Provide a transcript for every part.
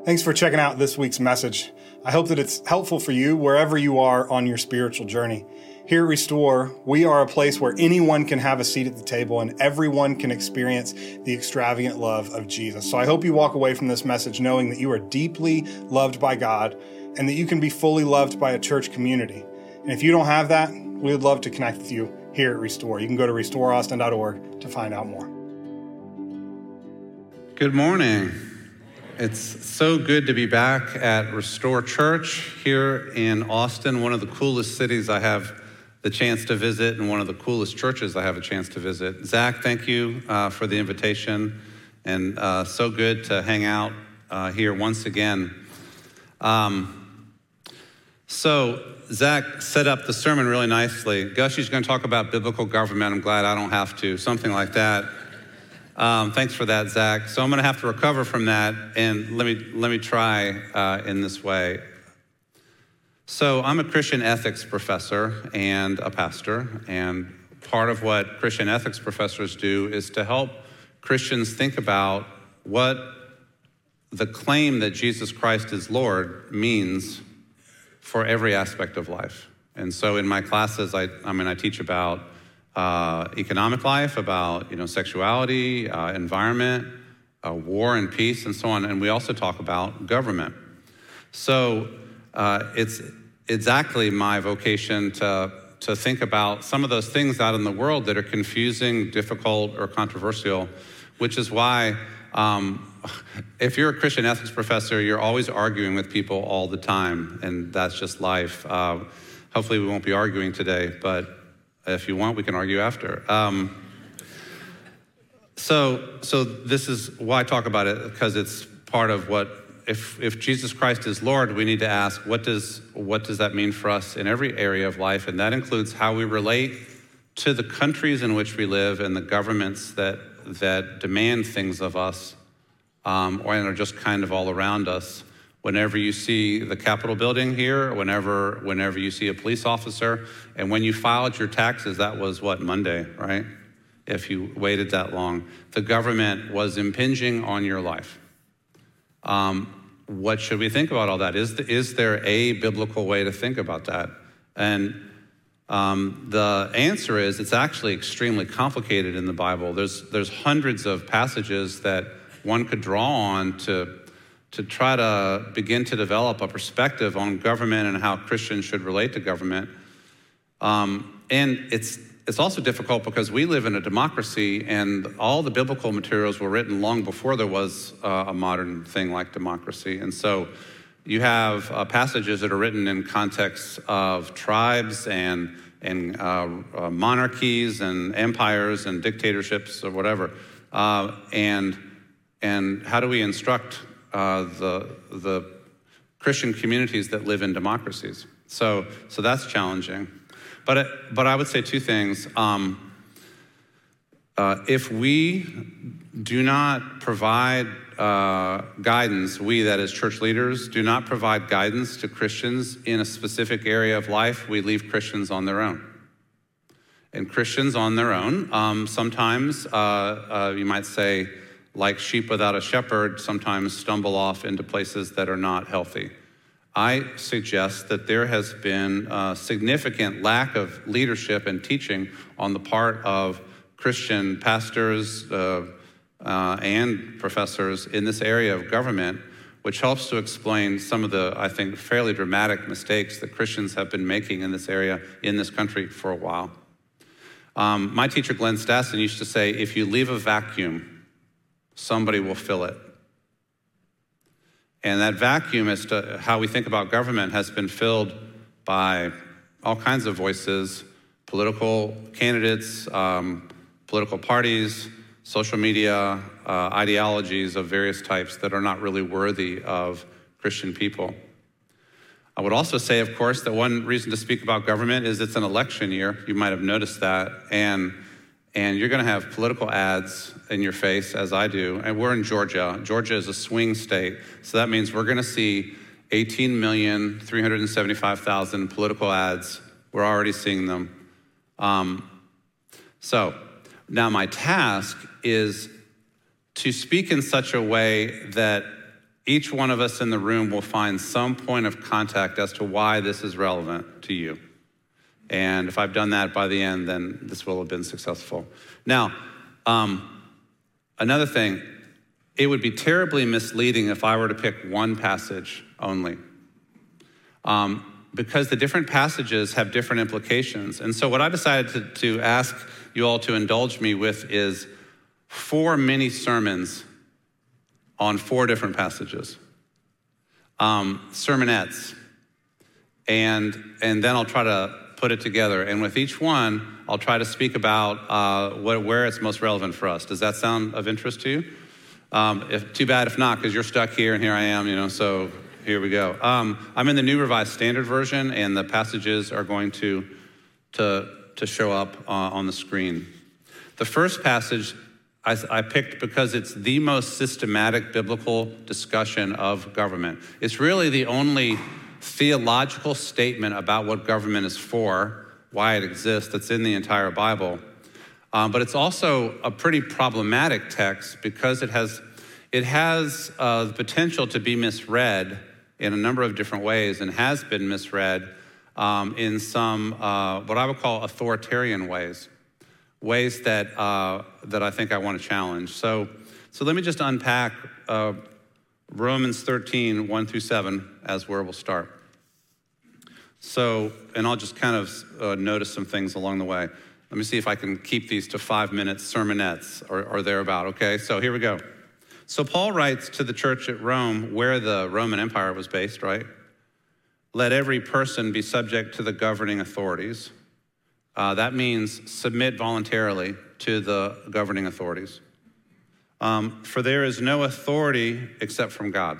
Thanks for checking out this week's message. I hope that it's helpful for you wherever you are on your spiritual journey. Here at Restore, we are a place where anyone can have a seat at the table and everyone can experience the extravagant love of Jesus. So I hope you walk away from this message knowing that you are deeply loved by God and that you can be fully loved by a church community. And if you don't have that, we would love to connect with you here at Restore. You can go to restoreaustin.org to find out more. Good morning. It's so good to be back at Restore Church here in Austin, one of the coolest cities I have the chance to visit and one of the coolest churches I have a chance to visit. Zach, thank you for the invitation, and so good to hang out here once again. So Zach set up the sermon really nicely. Gushy's going to talk about biblical government. I'm glad I don't have to, something like that. Thanks for that, Zach. So I'm going to have to recover from that, and let me try in this way. So I'm a Christian ethics professor and a pastor, and part of what Christian ethics professors do is to help Christians think about what the claim that Jesus Christ is Lord means for every aspect of life. And so in my classes, I teach about economic life, about sexuality, environment, war and peace, and so on. And we also talk about government. So it's exactly my vocation to think about some of those things out in the world that are confusing, difficult, or controversial, which is why if you're a Christian ethics professor, you're always arguing with people all the time, and that's just life. Hopefully we won't be arguing today, but if you want, we can argue after. So this is why I talk about it, because it's part of what, if Jesus Christ is Lord, we need to ask, what does that mean for us in every area of life? And that includes how we relate to the countries in which we live and the governments that demand things of us, and are just kind of all around us. Whenever you see the Capitol building here, whenever you see a police officer, and when you filed your taxes, that was Monday, right? If you waited that long, the government was impinging on your life. What should we think about all that? Is there a biblical way to think about that? And the answer is it's actually extremely complicated in the Bible. There's hundreds of passages that one could draw on to try to begin to develop a perspective on government and how Christians should relate to government. And it's also difficult because we live in a democracy, and all the biblical materials were written long before there was a modern thing like democracy. And so you have passages that are written in contexts of tribes and monarchies and empires and dictatorships or whatever. And how do we instruct the Christian communities that live in democracies? So that's challenging. But I would say two things. If we do not provide guidance, we, that is church leaders, do not provide guidance to Christians in a specific area of life, we leave Christians on their own. And Christians on their own, sometimes you might say, like sheep without a shepherd, sometimes stumble off into places that are not healthy. I suggest that there has been a significant lack of leadership and teaching on the part of Christian pastors and professors in this area of government, which helps to explain some of the, I think, fairly dramatic mistakes that Christians have been making in this area, in this country for a while. My teacher, Glenn Stassen, used to say, if you leave a vacuum, somebody will fill it. And that vacuum as to how we think about government has been filled by all kinds of voices, political candidates, political parties, social media, ideologies of various types that are not really worthy of Christian people. I would also say, of course, that one reason to speak about government is it's an election year. You might have noticed that. And you're going to have political ads in your face, as I do. And we're in Georgia. Georgia is a swing state. So that means we're going to see 18,375,000 political ads. We're already seeing them. So now my task is to speak in such a way that each one of us in the room will find some point of contact as to why this is relevant to you. And if I've done that by the end, then this will have been successful. Now, another thing, it would be terribly misleading if I were to pick one passage only, because the different passages have different implications. And so what I decided to ask you all to indulge me with is 4 mini sermons on 4 different passages, sermonettes, and then I'll try to put it together. And with each one, I'll try to speak about where it's most relevant for us. Does that sound of interest to you? Too bad if not, because you're stuck here and here I am, so here we go. I'm in the New Revised Standard Version, and the passages are going to show up on the screen. The first passage I picked because it's the most systematic biblical discussion of government. It's really the only theological statement about what government is for, why it exists, that's in the entire Bible. But it's also a pretty problematic text because it has the potential to be misread in a number of different ways and has been misread in some what I would call authoritarian ways that I think I want to challenge. So let me just unpack Romans 13, 1 through 7 as where we'll start. So, and I'll just kind of notice some things along the way. Let me see if I can keep these to 5-minute sermonettes or thereabout, okay? So here we go. So Paul writes to the church at Rome, where the Roman Empire was based, right? Let every person be subject to the governing authorities. That means submit voluntarily to the governing authorities. For there is no authority except from God.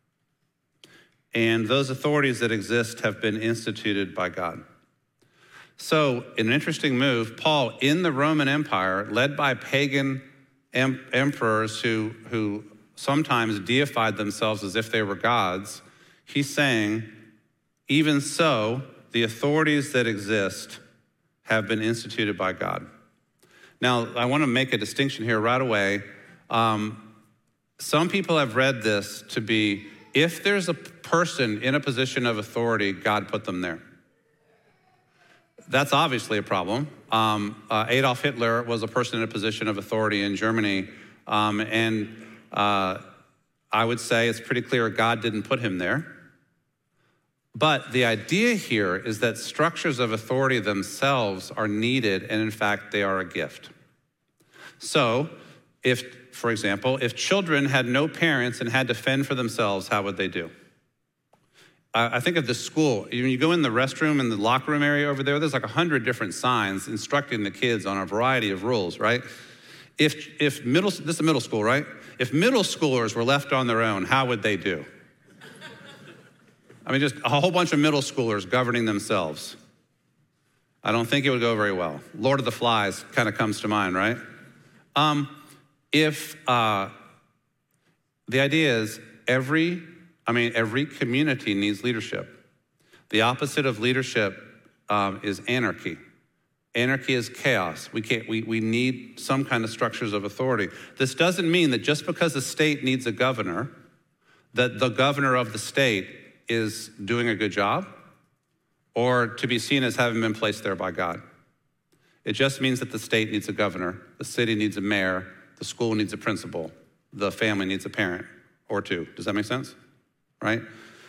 And those authorities that exist have been instituted by God. So, in an interesting move, Paul, in the Roman Empire, led by pagan emperors who sometimes deified themselves as if they were gods, he's saying, even so, the authorities that exist have been instituted by God. Now, I want to make a distinction here right away. Some people have read this to be, if there's a person in a position of authority, God put them there. That's obviously a problem. Adolf Hitler was a person in a position of authority in Germany, and I would say it's pretty clear God didn't put him there. But the idea here is that structures of authority themselves are needed, and in fact, they are a gift. So, for example, if children had no parents and had to fend for themselves, how would they do? I think of the school. When you go in the restroom in the locker room area over there's like 100 different signs instructing the kids on a variety of rules, right? This is middle school, right? If middle schoolers were left on their own, how would they do? I mean, just a whole bunch of middle schoolers governing themselves. I don't think it would go very well. Lord of the Flies kind of comes to mind, right? The idea is every community needs leadership. The opposite of leadership is anarchy. Anarchy is chaos. We need some kind of structures of authority. This doesn't mean that just because a state needs a governor, that the governor of the state is doing a good job or to be seen as having been placed there by God. It just means that the state needs a governor, the city needs a mayor, the school needs a principal, the family needs a parent or two. Does that make sense? Right?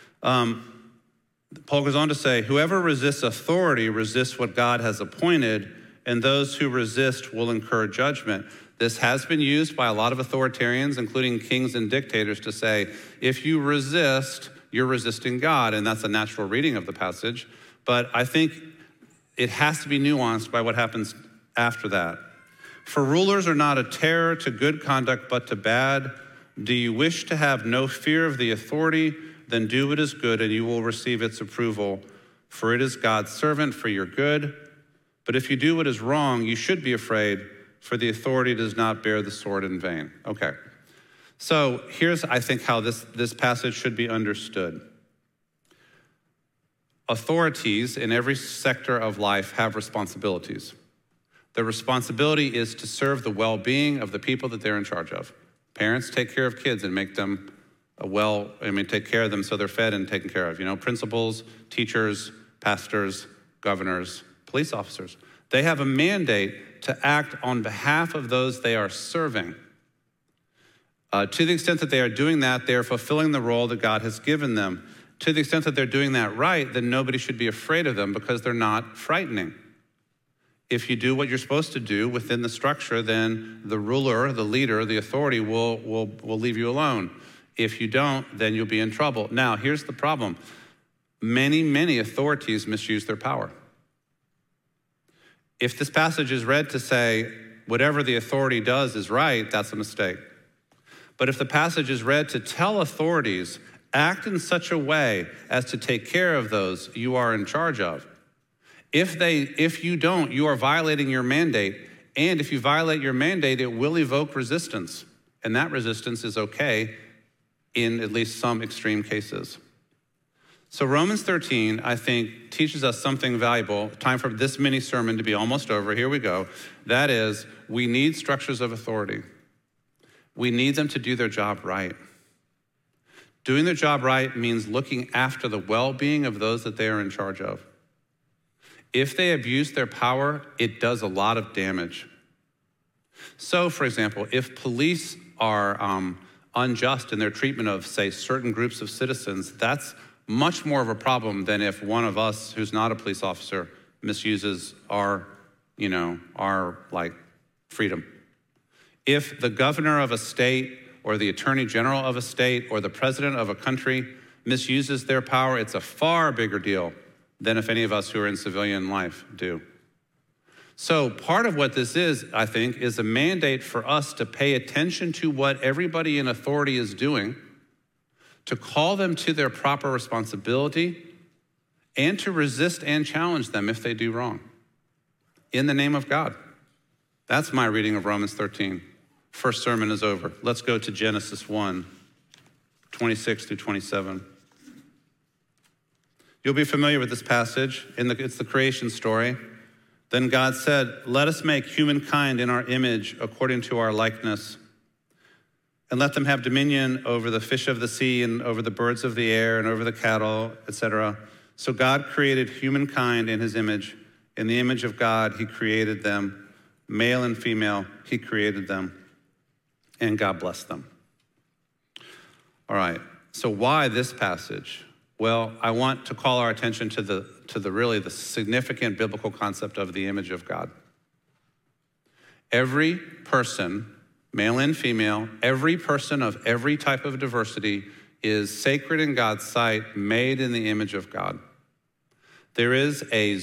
Paul goes on to say, whoever resists authority resists what God has appointed, and those who resist will incur judgment. This has been used by a lot of authoritarians, including kings and dictators, to say, if you resist, you're resisting God, and that's a natural reading of the passage. But I think it has to be nuanced by what happens after that. For rulers are not a terror to good conduct, but to bad. Do you wish to have no fear of the authority? Then do what is good, and you will receive its approval. For it is God's servant for your good. But if you do what is wrong, you should be afraid, for the authority does not bear the sword in vain. Okay. So here's, I think, how this passage should be understood. Authorities in every sector of life have responsibilities. The responsibility is to serve the well-being of the people that they're in charge of. Parents take care of kids and make them take care of them so they're fed and taken care of. Principals, teachers, pastors, governors, police officers. They have a mandate to act on behalf of those they are serving. To the extent that they are doing that, they are fulfilling the role that God has given them. To the extent that they're doing that right, then nobody should be afraid of them because they're not frightening. If you do what you're supposed to do within the structure, then the ruler, the leader, the authority will leave you alone. If you don't, then you'll be in trouble. Now, here's the problem. Many authorities misuse their power. If this passage is read to say whatever the authority does is right, that's a mistake. But if the passage is read to tell authorities, act in such a way as to take care of those you are in charge of. If you don't, you are violating your mandate. And if you violate your mandate, it will evoke resistance. And that resistance is okay in at least some extreme cases. So Romans 13, I think, teaches us something valuable. Time for this mini sermon to be almost over. Here we go. That is, we need structures of authority. We need them to do their job right. Doing their job right means looking after the well-being of those that they are in charge of. If they abuse their power, it does a lot of damage. So, for example, if police are unjust in their treatment of, say, certain groups of citizens, that's much more of a problem than if one of us who's not a police officer misuses our freedom. If the governor of a state or the attorney general of a state or the president of a country misuses their power, it's a far bigger deal than if any of us who are in civilian life do. So part of what this is, I think, is a mandate for us to pay attention to what everybody in authority is doing, to call them to their proper responsibility, and to resist and challenge them if they do wrong, in the name of God. That's my reading of Romans 13. First sermon is over. Let's go to Genesis 1, 26 through 27. You'll be familiar with this passage. It's the creation story. Then God said, "Let us make humankind in our image according to our likeness, and let them have dominion over the fish of the sea and over the birds of the air and over the cattle, etc." So God created humankind in his image. In the image of God, he created them. Male and female, he created them. And God blessed them. All right, so why this passage? Well, I want to call our attention to the significant biblical concept of the image of God. Every person, male and female, every person of every type of diversity is sacred in God's sight, made in the image of God. There is a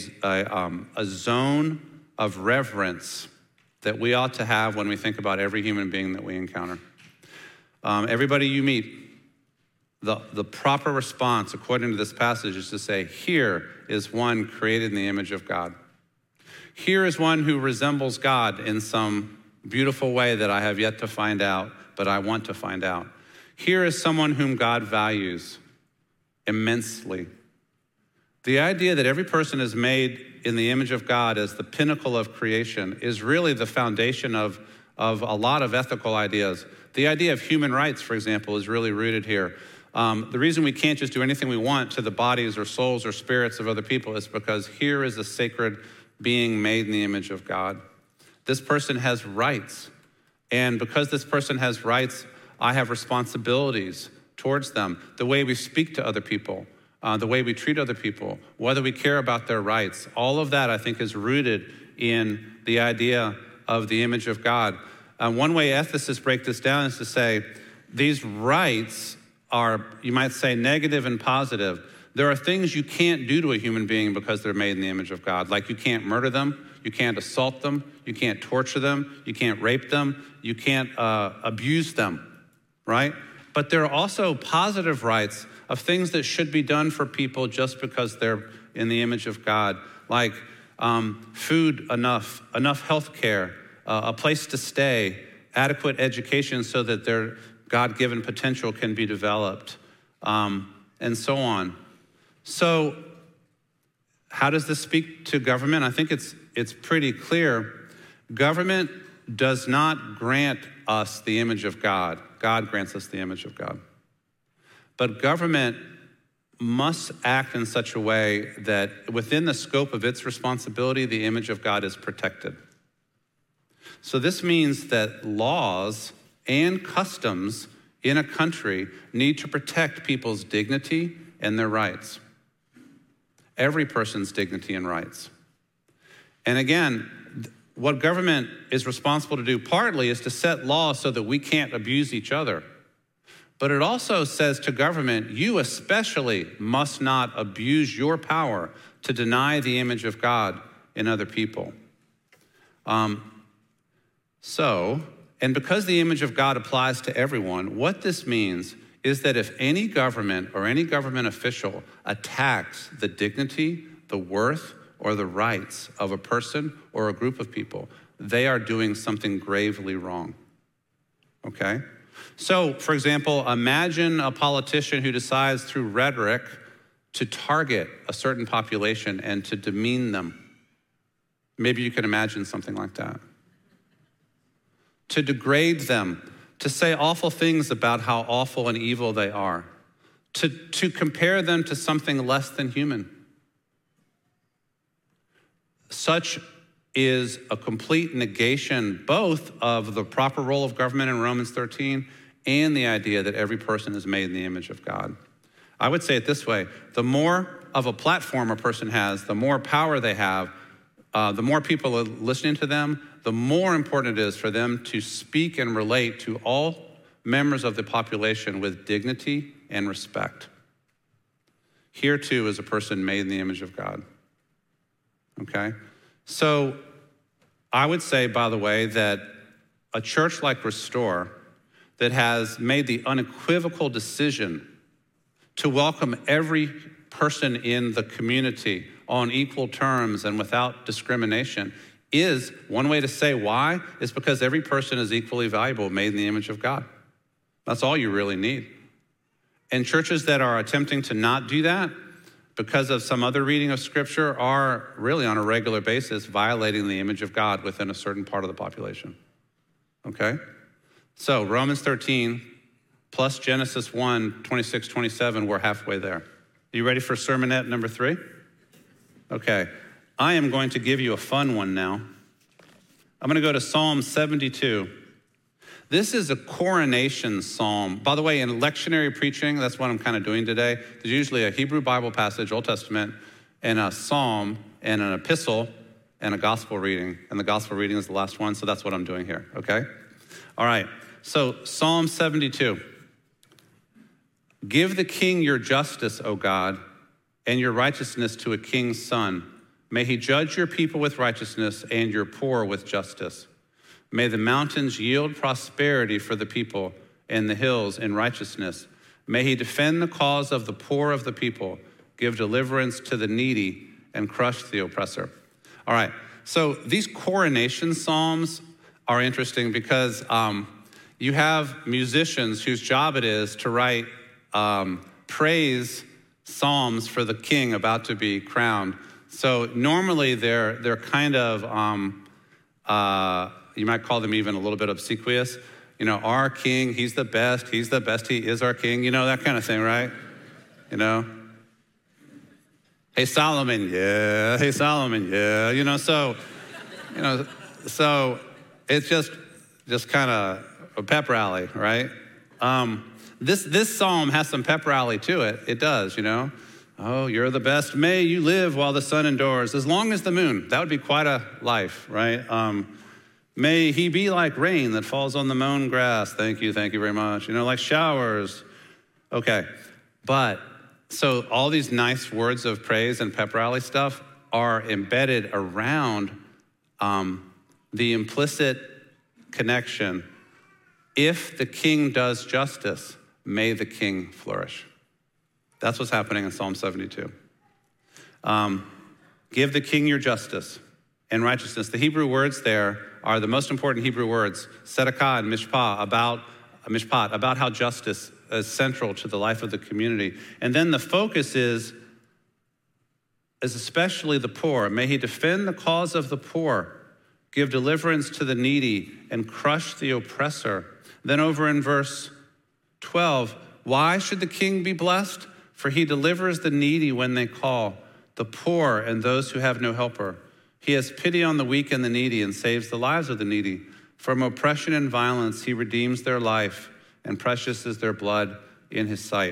zone of reverence that we ought to have when we think about every human being that we encounter. Everybody you meet, the proper response, according to this passage, is to say, here is one created in the image of God. Here is one who resembles God in some beautiful way that I have yet to find out, but I want to find out. Here is someone whom God values immensely. The idea that every person is made in the image of God as the pinnacle of creation is really the foundation of a lot of ethical ideas. The idea of human rights, for example, is really rooted here. The reason we can't just do anything we want to the bodies or souls or spirits of other people is because here is a sacred being made in the image of God. This person has rights. And because this person has rights, I have responsibilities towards them. The way we speak to other people, the way we treat other people, whether we care about their rights, all of that I think is rooted in the idea of the image of God. One way ethicists break this down is to say these rights are, you might say, negative and positive. There are things you can't do to a human being because they're made in the image of God. Like you can't murder them, you can't assault them, you can't torture them, you can't rape them, you can't abuse them, right? But there are also positive rights of things that should be done for people just because they're in the image of God, like food, enough health care, a place to stay, adequate education so that their God-given potential can be developed, and so on. So how does this speak to government? I think it's pretty clear. Government does not grant us the image of God. God grants us the image of God. but government must act in such a way that within the scope of its responsibility, the image of God is protected. So this means that laws and customs in a country need to protect people's dignity and their rights. Every person's dignity and rights. And again, what government is responsible to do partly is to set laws so that we can't abuse each other. But it also says to government, you especially must not abuse your power to deny the image of God in other people. And because the image of God applies to everyone, what this means is that if any government or any government official attacks the dignity, the worth, or the rights of a person or a group of people, they are doing something gravely wrong. Okay? So, for example, imagine a politician who decides through rhetoric to target a certain population and to demean them. Maybe you can imagine something like that. To degrade them, to say awful things about how awful and evil they are, to compare them to something less than human. Such is a complete negation both of the proper role of government in Romans 13 and the idea that every person is made in the image of God. I would say it this way: the more of a platform a person has, the more power they have, the more people are listening to them, the more important it is for them to speak and relate to all members of the population with dignity and respect. Here too is a person made in the image of God. Okay? So I would say, by the way, that a church like Restore that has made the unequivocal decision to welcome every person in the community on equal terms and without discrimination is, one way to say why, is because every person is equally valuable, made in the image of God. That's all you really need. And churches that are attempting to not do that because of some other reading of Scripture are really on a regular basis violating the image of God within a certain part of the population. Okay? So Romans 13 plus Genesis 1, 26, 27, we're halfway there. Are you ready for sermonette number 3? Okay. I am going to give you a fun one now. I'm going to go to Psalm 72. This is a coronation psalm. By the way, in lectionary preaching, that's what I'm kind of doing today. There's usually a Hebrew Bible passage, Old Testament, and a psalm, and an epistle, and a gospel reading. And the gospel reading is the last one, so that's what I'm doing here, okay? All right, so Psalm 72. Give the king your justice, O God, and your righteousness to a king's son. May he judge your people with righteousness and your poor with justice. May the mountains yield prosperity for the people and the hills in righteousness. May he defend the cause of the poor of the people, give deliverance to the needy, and crush the oppressor. All right, so these coronation psalms are interesting because you have musicians whose job it is to write praise psalms for the king about to be crowned. So normally they're kind of, you might call them even a little bit obsequious. You know, our king, he's the best, he is our king, you know, that kind of thing, right? You know? Hey, Solomon, yeah, hey, Solomon, yeah, you know, so it's just kind of a pep rally, right? This psalm has some pep rally to it. It does, you know. Oh, you're the best. May you live while the sun endures, as long as the moon. That would be quite a life, right? May he be like rain that falls on the mown grass. Thank you very much. You know, like showers. Okay, but so all these nice words of praise and pep rally stuff are embedded around the implicit connection. If the king does justice, may the king flourish. That's what's happening in Psalm 72. Give the king your justice and righteousness. The Hebrew words there are the most important Hebrew words, tzedakah and mishpat, about how justice is central to the life of the community. And then the focus is especially the poor. May he defend the cause of the poor, give deliverance to the needy, and crush the oppressor. Then over in verse 12, Why should the king be blessed? For he delivers the needy when they call, the poor and those who have no helper. He has pity on the weak and the needy and saves the lives of the needy. From oppression and violence, he redeems their life, and precious is their blood in his sight.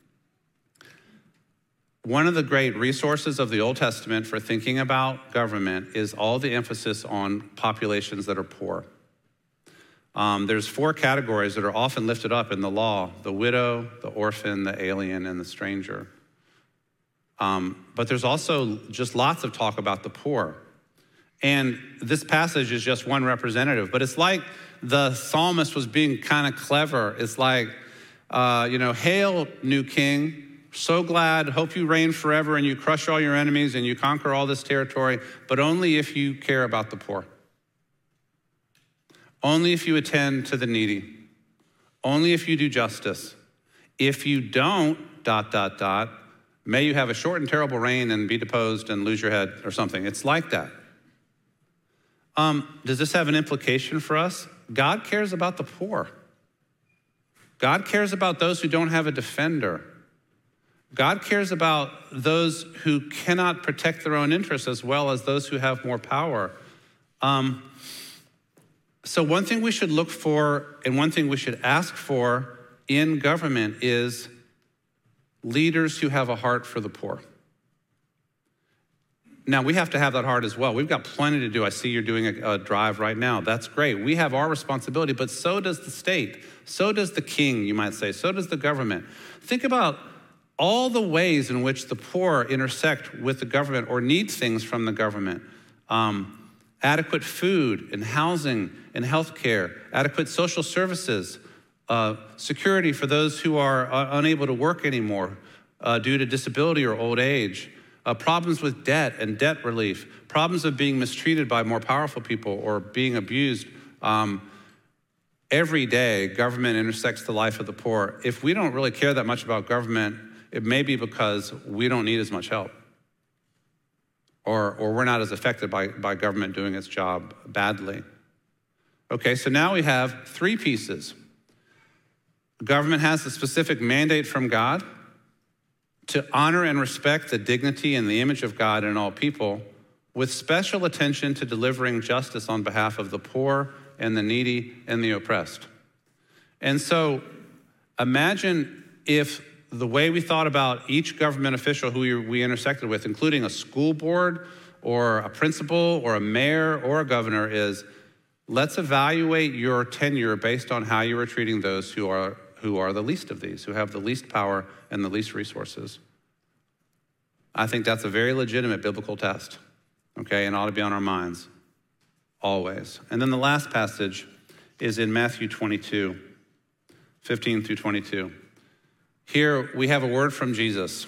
One of the great resources of the Old Testament for thinking about government is all the emphasis on populations that are poor. There's 4 categories that are often lifted up in the law: the widow, the orphan, the alien, and the stranger. But there's also just lots of talk about the poor. And this passage is just one representative, but it's like the psalmist was being kind of clever. It's like, hail, new king. So glad, hope you reign forever and you crush all your enemies and you conquer all this territory, but only if you care about the poor. Only if you attend to the needy. Only if you do justice. If you don't, ... may you have a short and terrible reign and be deposed and lose your head or something. It's like that. Does this have an implication for us? God cares about the poor. God cares about those who don't have a defender. God cares about those who cannot protect their own interests as well as those who have more power. So one thing we should look for and one thing we should ask for in government is leaders who have a heart for the poor. Now, we have to have that heart as well. We've got plenty to do. I see you're doing a drive right now. That's great. We have our responsibility, but so does the state. So does the king, you might say. So does the government. Think about all the ways in which the poor intersect with the government or need things from the government. Adequate food and housing and healthcare, adequate social services, security for those who are unable to work anymore due to disability or old age, problems with debt and debt relief, problems of being mistreated by more powerful people or being abused. Every day, government intersects the life of the poor. If we don't really care that much about government, it may be because we don't need as much help. Or we're not as affected by government doing its job badly. Okay, so now we have 3 pieces. Government has a specific mandate from God to honor and respect the dignity and the image of God in all people, with special attention to delivering justice on behalf of the poor and the needy and the oppressed. And so imagine if the way we thought about each government official who we intersected with, including a school board or a principal or a mayor or a governor, is let's evaluate your tenure based on how you are treating those who are the least of these, who have the least power and the least resources. I think that's a very legitimate biblical test, okay, and ought to be on our minds always. And then the last passage is in Matthew 22, 15 through 22. Here we have a word from Jesus.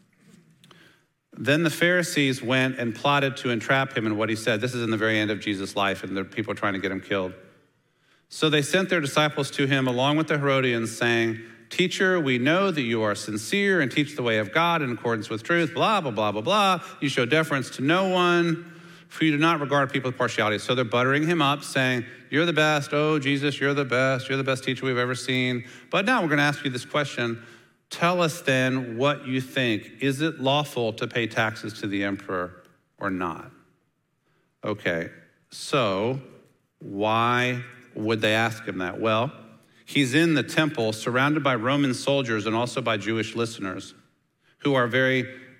Then the Pharisees went and plotted to entrap him in what he said. This is in the very end of Jesus' life, and the people are trying to get him killed. So they sent their disciples to him along with the Herodians, saying, "Teacher, we know that you are sincere and teach the way of God in accordance with truth, blah, blah, blah, blah, blah. You show deference to no one, for you do not regard people with partiality." So they're buttering him up, saying, "You're the best. Oh, Jesus, you're the best. You're the best teacher we've ever seen. But now we're going to ask you this question. Tell us then what you think. Is it lawful to pay taxes to the emperor or not?" Okay, so why would they ask him that? Well, he's in the temple surrounded by Roman soldiers and also by Jewish listeners who are very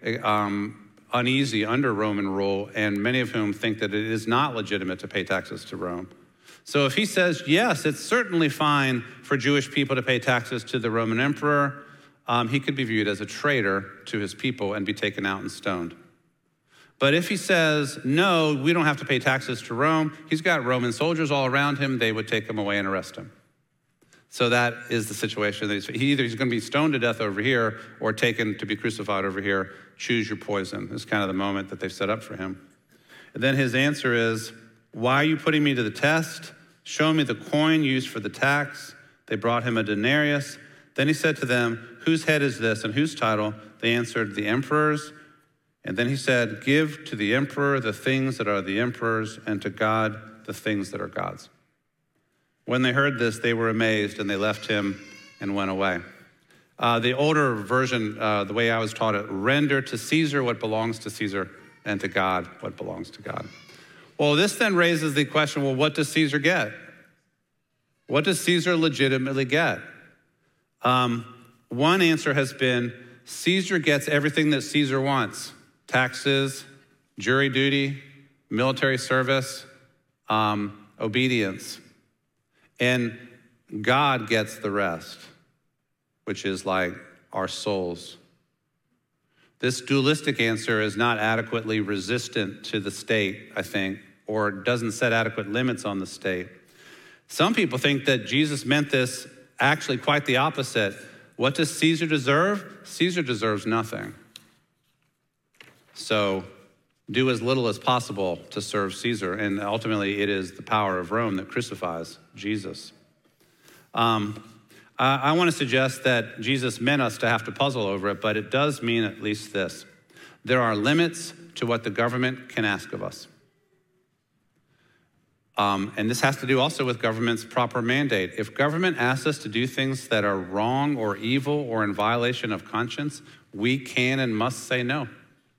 uneasy under Roman rule, and many of whom think that it is not legitimate to pay taxes to Rome. So if he says, yes, it's certainly fine for Jewish people to pay taxes to the Roman emperor, he could be viewed as a traitor to his people and be taken out and stoned. But if he says, no, we don't have to pay taxes to Rome, he's got Roman soldiers all around him, they would take him away and arrest him. So that is the situation. Either he's going to be stoned to death over here or taken to be crucified over here. Choose your poison. It's kind of the moment that they've set up for him. And then his answer is, why are you putting me to the test? Show me the coin used for the tax. They brought him a denarius. Then he said to them, whose head is this and whose title? They answered, the emperor's. And then he said, give to the emperor the things that are the emperor's, and to God the things that are God's. When they heard this, they were amazed, and they left him and went away. The older version, the way I was taught it, render to Caesar what belongs to Caesar and to God what belongs to God. Well, this then raises the question, well, what does Caesar get? What does Caesar legitimately get? One answer has been Caesar gets everything that Caesar wants: taxes, jury duty, military service, obedience. And God gets the rest, which is like our souls. This dualistic answer is not adequately resistant to the state, I think, or doesn't set adequate limits on the state. Some people think that Jesus meant this actually quite the opposite. What does Caesar deserve? Caesar deserves nothing. So do as little as possible to serve Caesar. And ultimately, it is the power of Rome that crucifies Jesus. I want to suggest that Jesus meant us to have to puzzle over it, but it does mean at least this. There are limits to what the government can ask of us. And this has to do also with government's proper mandate. If government asks us to do things that are wrong or evil or in violation of conscience, we can and must say no.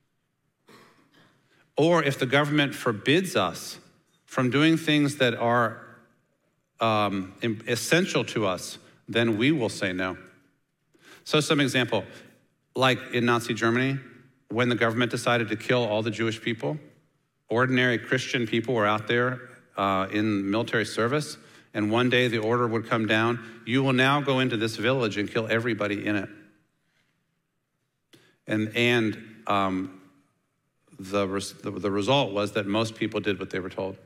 Or if the government forbids us from doing things that are essential to us, then we will say no. So some example, like in Nazi Germany, when the government decided to kill all the Jewish people, ordinary Christian people were out there in military service, and one day the order would come down, you will now go into this village and kill everybody in it. And the result was that most people did what they were told.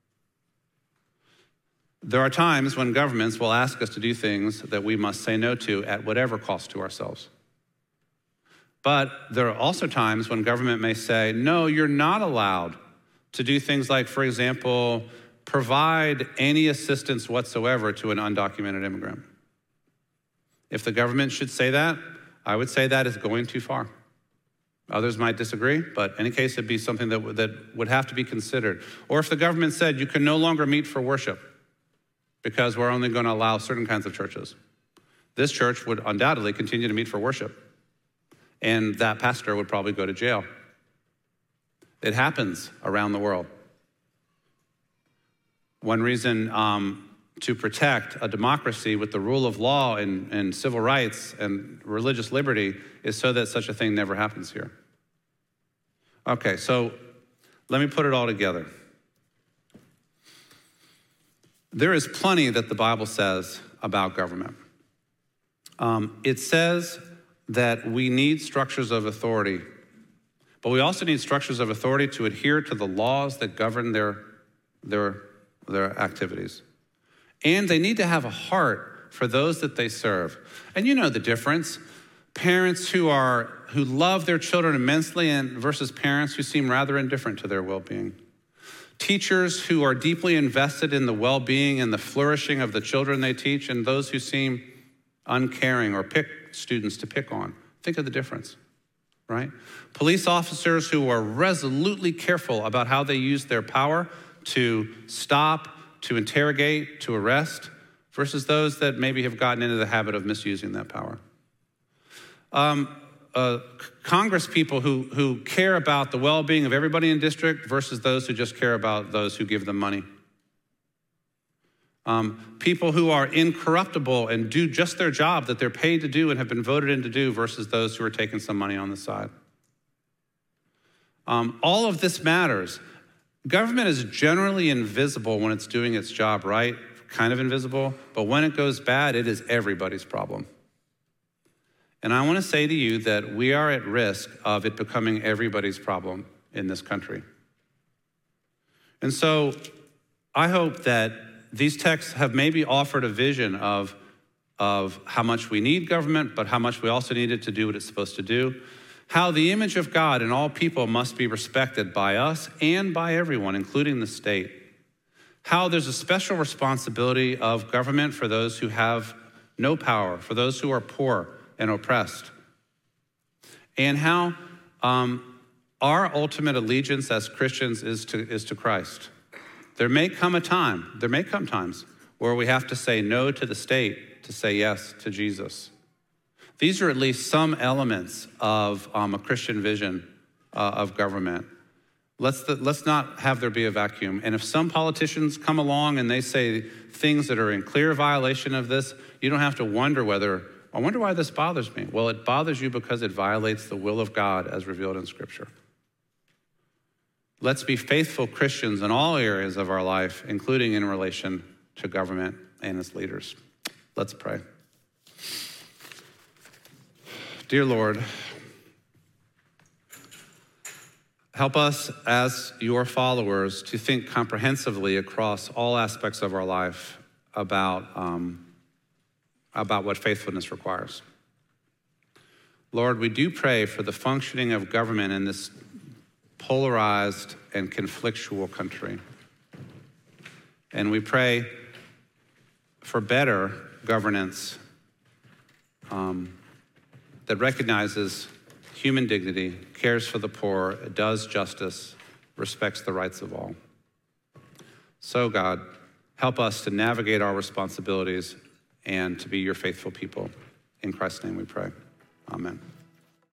There are times when governments will ask us to do things that we must say no to at whatever cost to ourselves. But there are also times when government may say, no, you're not allowed to do things like, for example, provide any assistance whatsoever to an undocumented immigrant. If the government should say that, I would say that is going too far. Others might disagree, but in any case, it'd be something that would have to be considered. Or if the government said you can no longer meet for worship because we're only going to allow certain kinds of churches, this church would undoubtedly continue to meet for worship, and that pastor would probably go to jail. It happens around the world. One reason to protect a democracy with the rule of law and civil rights and religious liberty is so that such a thing never happens here. Okay, so let me put it all together. There is plenty that the Bible says about government. It says that we need structures of authority, but we also need structures of authority to adhere to the laws that govern their activities. And they need to have a heart for those that they serve. And you know the difference. Parents who love their children immensely versus parents who seem rather indifferent to their well-being. Teachers who are deeply invested in the well-being and the flourishing of the children they teach, and those who seem uncaring or pick students to pick on. Think of the difference, right? Police officers who are resolutely careful about how they use their power to stop, to interrogate, to arrest, versus those that maybe have gotten into the habit of misusing that power. Congress people who care about the well-being of everybody in district versus those who just care about those who give them money. People who are incorruptible and do just their job that they're paid to do and have been voted in to do versus those who are taking some money on the side. All of this matters. Government is generally invisible when it's doing its job right, kind of invisible, but when it goes bad, it is everybody's problem. And I want to say to you that we are at risk of it becoming everybody's problem in this country. And so I hope that these texts have maybe offered a vision of how much we need government, but how much we also need it to do what it's supposed to do. How the image of God in all people must be respected by us and by everyone, including the state. How there's a special responsibility of government for those who have no power, for those who are poor and oppressed. And how our ultimate allegiance as Christians is to Christ. There may come times where we have to say no to the state to say yes to Jesus. These are at least some elements of a Christian vision of government. Let's not have there be a vacuum. And if some politicians come along and they say things that are in clear violation of this, you don't have to wonder I wonder why this bothers me. Well, it bothers you because it violates the will of God as revealed in Scripture. Let's be faithful Christians in all areas of our life, including in relation to government and its leaders. Let's pray. Dear Lord, help us as your followers to think comprehensively across all aspects of our life about what faithfulness requires. Lord, we do pray for the functioning of government in this polarized and conflictual country. And we pray for better governance that recognizes human dignity, cares for the poor, does justice, respects the rights of all. So, God, help us to navigate our responsibilities and to be your faithful people. In Christ's name we pray. Amen.